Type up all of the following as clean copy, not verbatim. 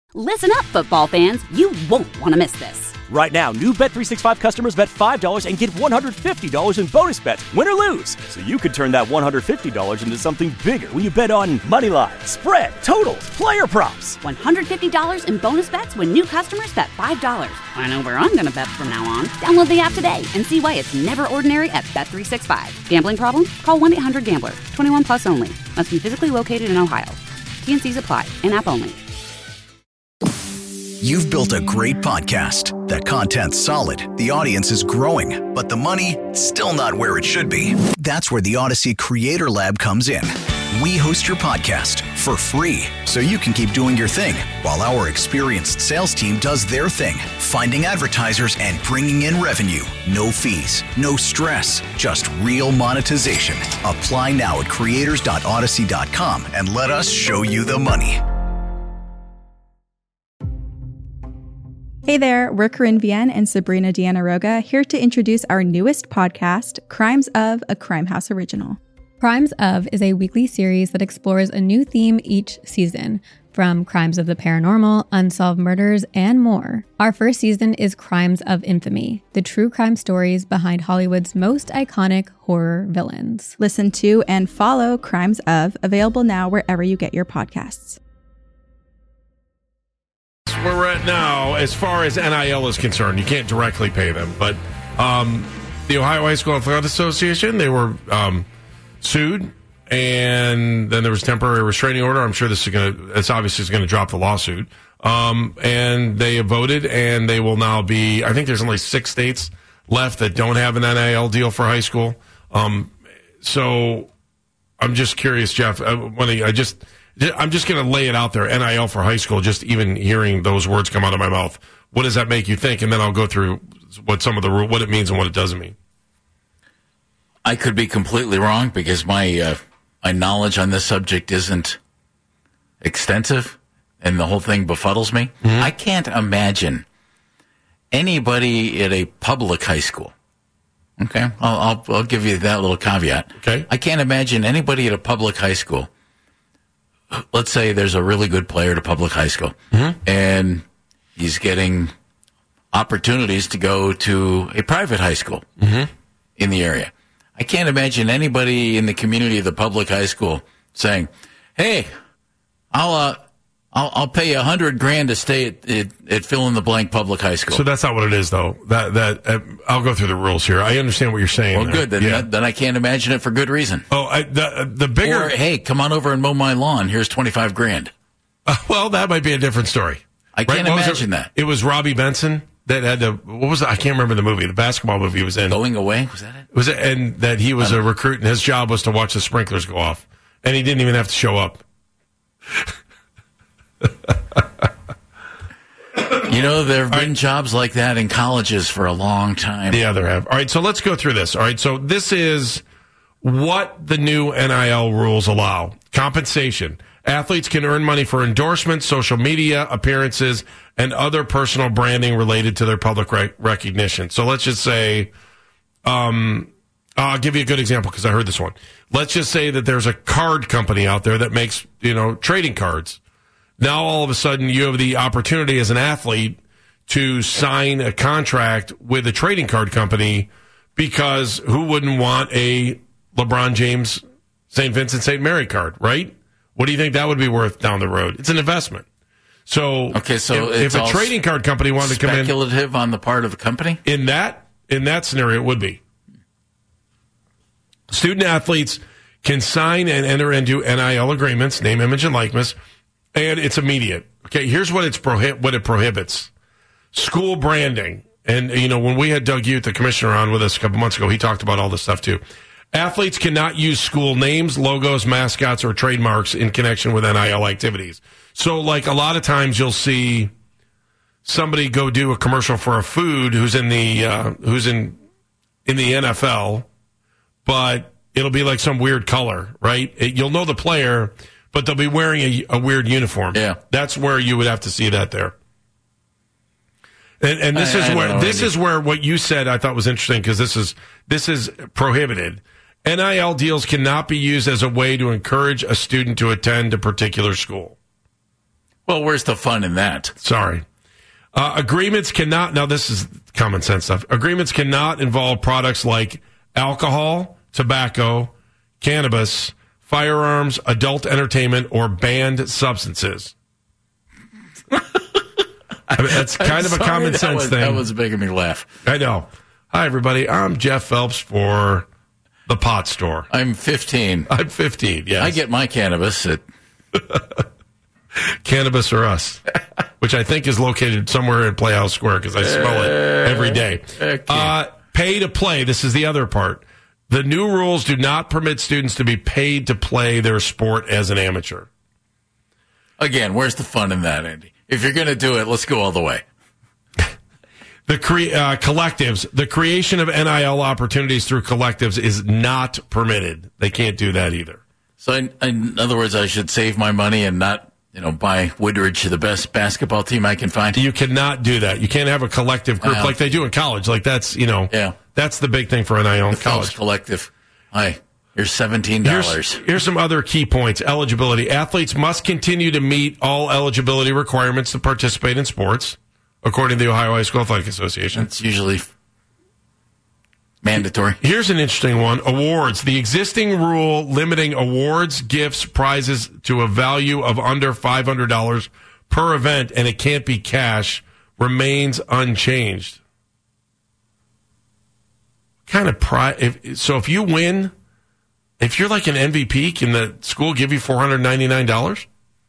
Listen up, football fans. You won't want to miss this. Right now, new Bet365 customers bet $5 and get $150 in bonus bets, win or lose. So you could turn that $150 into something bigger when you bet on money line, spread, totals, player props. $150 in bonus bets when new customers bet $5. I know where I'm going to bet from now on. Download the app today and see why it's never ordinary at Bet365. Gambling problem? Call 1-800-GAMBLER. 21 plus only. Must be physically located in Ohio. T&Cs apply. In-app only. You've built a great podcast. The content's solid, the audience is growing, but the money, still not where it should be. That's where the Odyssey Creator Lab comes in. We host your podcast for free, so you can keep doing your thing, while our experienced sales team does their thing, finding advertisers and bringing in revenue. No fees, no stress, just real monetization. Apply now at creators.odyssey.com and let us show you the money. Hey there, we're Corinne Vienne and Sabrina Deanna Roga, here to introduce our newest podcast, Crimes of, a Crime House original. Crimes of is a weekly series that explores a new theme each season, from crimes of the paranormal, unsolved murders, and more. Our first season is Crimes of Infamy, the true crime stories behind Hollywood's most iconic horror villains. Listen to and follow Crimes of, available now wherever you get your podcasts. Where we're at now, as far as NIL is concerned, you can't directly pay them, but the Ohio High School Athletic Association, they were sued, and then there was temporary restraining order. I'm sure this obviously is going to drop the lawsuit. And they voted, and they will now be, I think there's only 6 states left that don't have an NIL deal for high school. So I'm just curious, Jeff, I'm just going to lay it out there, NIL for high school, just even hearing those words come out of my mouth. What does that make you think? And then I'll go through what it means and what it doesn't mean. I could be completely wrong because my knowledge on this subject isn't extensive, and the whole thing befuddles me. Mm-hmm. I can't imagine anybody at a public high school. Okay, I'll give you that little caveat. Okay, I can't imagine anybody at a public high school. Let's say there's a really good player at a public high school, mm-hmm. and he's getting opportunities to go to a private high school mm-hmm. in the area. I can't imagine anybody in the community of the public high school saying, "Hey, I'll pay you $100,000 to stay at fill in the blank public high school." So that's not what it is, though. That I'll go through the rules here. I understand what you're saying. Well, good. Then I can't imagine it for good reason. Oh, the bigger. Or, hey, come on over and mow my lawn. Here's $25,000. Well, that might be a different story. I can't imagine that. It was Robbie Benson that had what was it? I can't remember the movie. The basketball movie he was in. Going Away? Was that it? And that he was a recruit, and his job was to watch the sprinklers go off, and he didn't even have to show up. You know, there have been jobs like that in colleges for a long time. Yeah, there have. All right, so let's go through this. All right, so this is what the new NIL rules allow. Compensation. Athletes can earn money for endorsements, social media, appearances, and other personal branding related to their public recognition. So let's just say, I'll give you a good example because I heard this one. Let's just say that there's a card company out there that makes, trading cards. Now, all of a sudden, you have the opportunity as an athlete to sign a contract with a trading card company because who wouldn't want a LeBron James St. Vincent St. Mary card, right? What do you think that would be worth down the road? It's an investment. So, if a trading card company wanted to come in, speculative on the part of the company? In that scenario, it would be. Student athletes can sign and enter into NIL agreements, name, image, and likeness, and it's immediate. Okay, here's what it prohibits. School branding. And, when we had Doug Youth, the commissioner, on with us a couple months ago, he talked about all this stuff, too. Athletes cannot use school names, logos, mascots, or trademarks in connection with NIL activities. So, like, a lot of times you'll see somebody go do a commercial for a food who's in the NFL, but it'll be like some weird color, right? You'll know the player, but they'll be wearing a weird uniform. Yeah. That's where you would have to see that there. And this is where what you said I thought was interesting because this is prohibited. NIL deals cannot be used as a way to encourage a student to attend a particular school. Well, where's the fun in that? Sorry. Agreements cannot, now this is common sense stuff. Agreements cannot involve products like alcohol, tobacco, cannabis, firearms, adult entertainment, or banned substances. I mean, that's kind of a common sense thing. That was making me laugh. I know. Hi, everybody. I'm Jeff Phelps for the Pot Store. I'm 15. I'm 15, yes. I get my cannabis at... Cannabis or Us, which I think is located somewhere in Playhouse Square because I smell it every day. Okay. Pay to play. This is the other part. The new rules do not permit students to be paid to play their sport as an amateur. Again, where's the fun in that, Andy? If you're going to do it, let's go all the way. The collectives, the creation of NIL opportunities through collectives is not permitted. They can't do that either. So, in other words, I should save my money and not, buy Woodridge the best basketball team I can find. You cannot do that. You can't have a collective group like they do in college. Like that's, that's the big thing for NIL in college. Collective. Hi, here's $17. Here's some other key points. Eligibility. Athletes must continue to meet all eligibility requirements to participate in sports, according to the Ohio High School Athletic Association. It's usually mandatory. Here's an interesting one. Awards. The existing rule limiting awards, gifts, prizes to a value of under $500 per event, and it can't be cash, remains unchanged. So if you win, if you're like an MVP, can the school give you $499?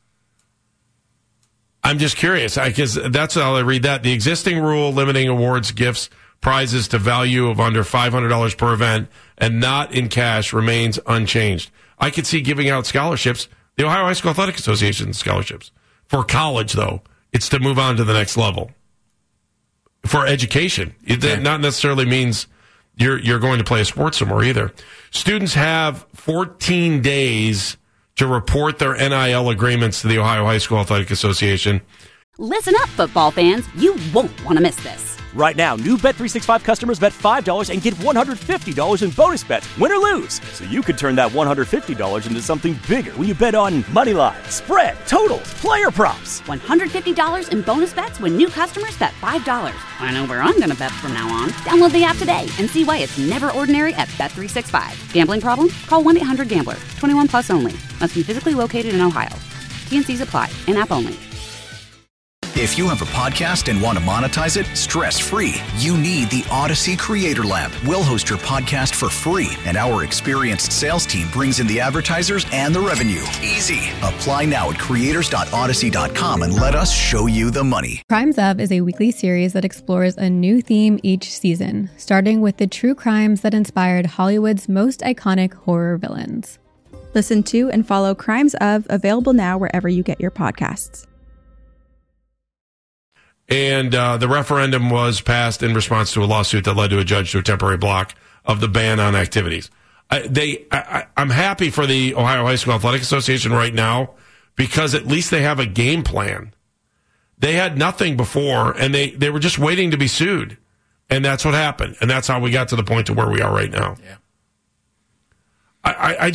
I'm just curious, because that's how I read that. The existing rule limiting awards, gifts, prizes to value of under $500 per event and not in cash remains unchanged. I could see giving out scholarships, the Ohio High School Athletic Association scholarships. For college, though, it's to move on to the next level. For education, it not necessarily means you're going to play a sport somewhere either. Students have 14 days to report their NIL agreements to the Ohio High School Athletic Association. Listen up, football fans. You won't want to miss this. Right now, new Bet365 customers bet $5 and get $150 in bonus bets, win or lose. So you could turn that $150 into something bigger when you bet on money line, spread, totals, player props. $150 in bonus bets when new customers bet $5. I know where I'm going to bet from now on. Download the app today and see why it's never ordinary at Bet365. Gambling problem? Call 1-800-GAMBLER. 21 plus only. Must be physically located in Ohio. T&Cs apply. In-app only. If you have a podcast and want to monetize it stress-free, you need the Odyssey Creator Lab. We'll host your podcast for free, and our experienced sales team brings in the advertisers and the revenue. Easy. Apply now at creators.odyssey.com and let us show you the money. Crimes Of is a weekly series that explores a new theme each season, starting with the true crimes that inspired Hollywood's most iconic horror villains. Listen to and follow Crimes Of, available now wherever you get your podcasts. And the referendum was passed in response to a lawsuit that led to a judge to a temporary block of the ban on activities. I'm happy for the Ohio High School Athletic Association right now because at least they have a game plan. They had nothing before, and they were just waiting to be sued. And that's what happened. And that's how we got to the point to where we are right now. Yeah. I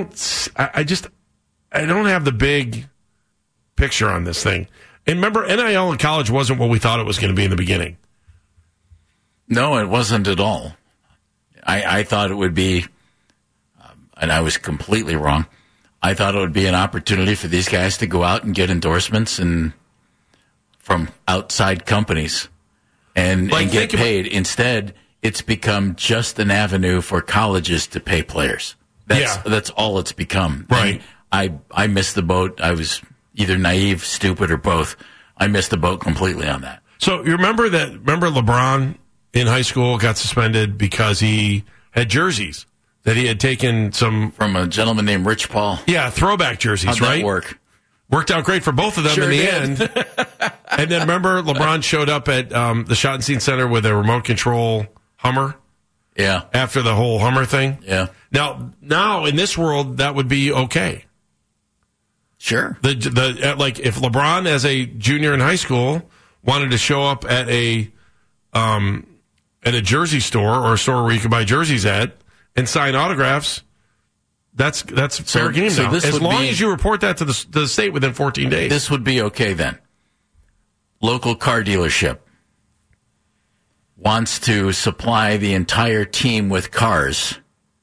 don't have the big picture on this thing. And remember, NIL in college wasn't what we thought it was going to be in the beginning. No, it wasn't at all. I thought it would be, and I was completely wrong, I thought it would be an opportunity for these guys to go out and get endorsements from outside companies and get paid. Instead, it's become just an avenue for colleges to pay players. That's all it's become. Right. And I missed the boat. I was either naive, stupid, or both. I missed the boat completely on that. So you remember LeBron in high school got suspended because he had jerseys that he had taken some from a gentleman named Rich Paul. Yeah, throwback jerseys, How'd right? that work? Worked out great for both of them in the end. And then remember, LeBron showed up at the Schottenstein Center with a remote control Hummer. Yeah. After the whole Hummer thing. Yeah. Now in this world, that would be okay. Sure. Like if LeBron as a junior in high school wanted to show up at a jersey store or a store where you could buy jerseys at and sign autographs, That's fair game now. As long as you report that to the state within 14 days. This would be okay then. Local car dealership wants to supply the entire team with cars,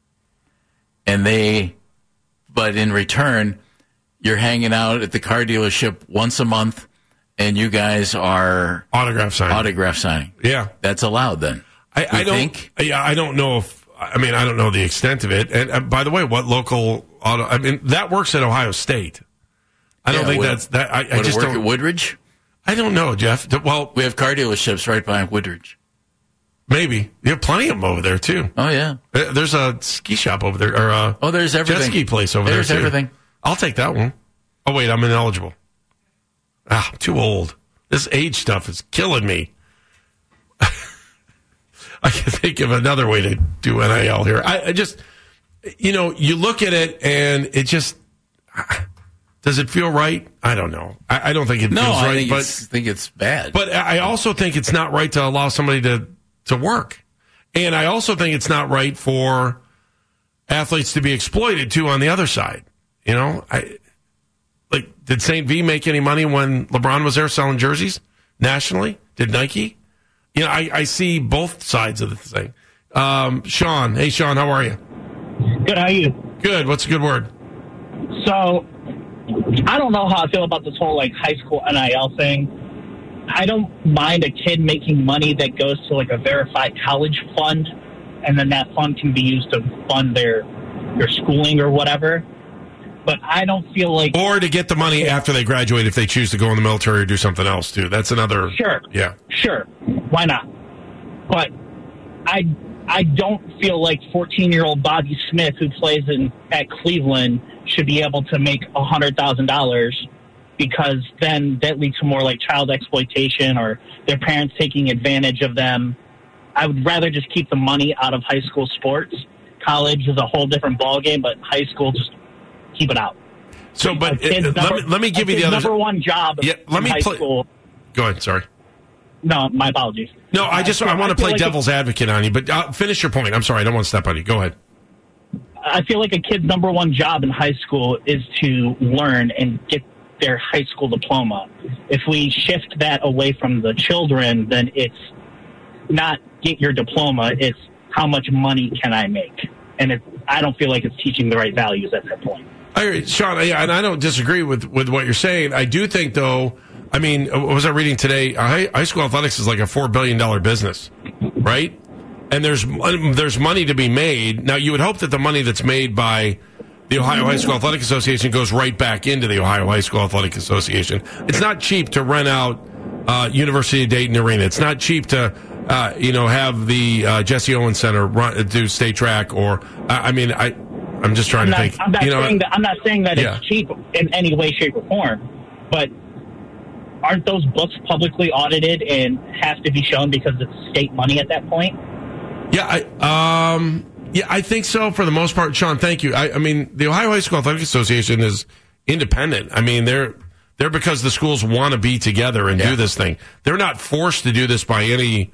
but in return, you're hanging out at the car dealership once a month, and you guys are autograph signing. Yeah, that's allowed then. I don't know if. I mean, I don't know the extent of it. And by the way, what local auto? I mean, that works at Ohio State. I don't think that's that. I just work don't. At Woodridge? I don't know, Jeff. Well, we have car dealerships right by Woodridge. Maybe you have plenty of them over there too. Oh yeah, there's a ski shop over there, or there's everything. Jet ski place over there. There's everything. I'll take that one. Oh wait, I'm ineligible. I'm too old. This age stuff is killing me. I can think of another way to do NIL here. I just, you look at it and it just, does it feel right? I don't know. I don't think it feels right. I think it's bad. But I also think it's not right to allow somebody to work. And I also think it's not right for athletes to be exploited too on the other side. Did St. V make any money when LeBron was there selling jerseys nationally? Did Nike? I see both sides of the thing. Sean. Hey, Sean, how are you? Good, how are you? Good. What's a good word? So, I don't know how I feel about this whole, high school NIL thing. I don't mind a kid making money that goes to, a verified college fund, and then that fund can be used to fund their schooling or whatever. But I don't feel like... Or to get the money after they graduate if they choose to go in the military or do something else, too. That's another... Sure. Yeah. Sure. Why not? But I don't feel like 14-year-old Bobby Smith, who plays at Cleveland, should be able to make $100,000, because then that leads to more child exploitation or their parents taking advantage of them. I would rather just keep the money out of high school sports. College is a whole different ballgame, but high school, just keep it out. So, but let me give you the other number one job. Yeah, let me high school. Go ahead. Sorry. No, my apologies. No, I want to play devil's advocate on you, but finish your point. I'm sorry, I don't want to step on you. Go ahead. I feel like a kid's number one job in high school is to learn and get their high school diploma. If we shift that away from the children, then it's not get your diploma, it's how much money can I make? And I don't feel like it's teaching the right values at that point. I agree, Sean, and I don't disagree with what you're saying. I do think, though, I mean, what was I reading today? High school athletics is like a $4 billion business, right? And there's money to be made. Now, you would hope that the money that's made by the Ohio High School Athletic Association goes right back into the Ohio High School Athletic Association. It's not cheap to rent out University of Dayton Arena. It's not cheap to have the Jesse Owens Center do state track. Or I'm just trying to think. I'm not saying that it's cheap in any way, shape, or form, but aren't those books publicly audited and have to be shown because it's state money at that point? Yeah, I think so for the most part. Sean, thank you. I mean, the Ohio High School Athletic Association is independent. I mean, they're because the schools want to be together and do this thing. They're not forced to do this by any.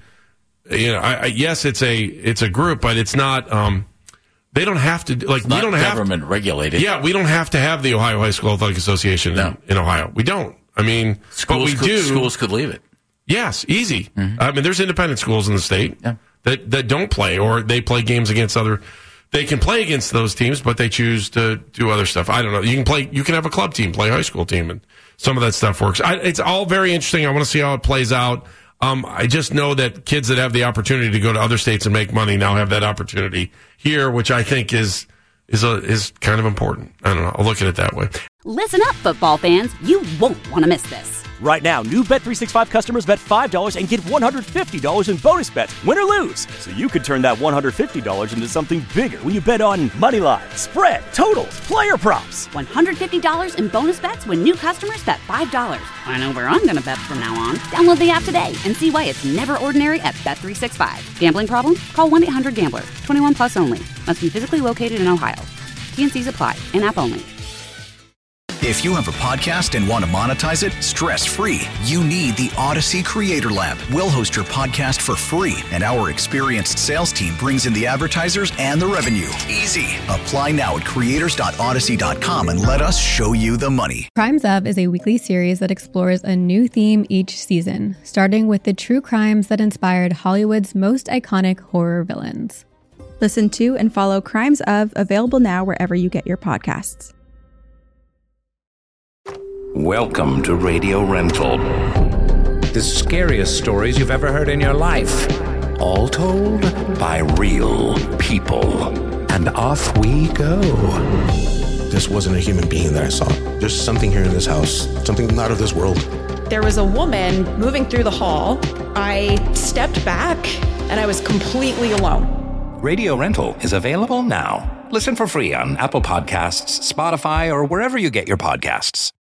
Yes, it's a group, but it's not. They don't have to we don't have government regulated. Yeah, we don't have to have the Ohio High School Athletic Association in Ohio. We don't. I mean, schools but we do. Schools could leave it. Yes, easy. Mm-hmm. I mean, there's independent schools in the state that don't play, or they play games against other. They can play against those teams, but they choose to do other stuff. I don't know. You can have a club team, play a high school team, and some of that stuff works. It's all very interesting. I want to see how it plays out. I just know that kids that have the opportunity to go to other states and make money now have that opportunity here, which I think is kind of important. I don't know. I'll look at it that way. Listen up, football fans. You won't want to miss this. Right now, new Bet365 customers bet $5 and get $150 in bonus bets, win or lose. So you could turn that $150 into something bigger when you bet on money line, spread, totals, player props. $150 in bonus bets when new customers bet $5. I know where I'm going to bet from now on. Download the app today and see why it's never ordinary at Bet365. Gambling problem? Call 1-800-GAMBLER. 21 plus only. Must be physically located in Ohio. T&Cs apply. In-app only. If you have a podcast and want to monetize it stress-free, you need the Odyssey Creator Lab. We'll host your podcast for free, and our experienced sales team brings in the advertisers and the revenue. Easy. Apply now at creators.odyssey.com and let us show you the money. Crimes Of is a weekly series that explores a new theme each season, starting with the true crimes that inspired Hollywood's most iconic horror villains. Listen to and follow Crimes Of, available now wherever you get your podcasts. Welcome to Radio Rental. The scariest stories you've ever heard in your life. All told by real people. And off we go. This wasn't a human being that I saw. There's something here in this house. Something not of this world. There was a woman moving through the hall. I stepped back and I was completely alone. Radio Rental is available now. Listen for free on Apple Podcasts, Spotify, or wherever you get your podcasts.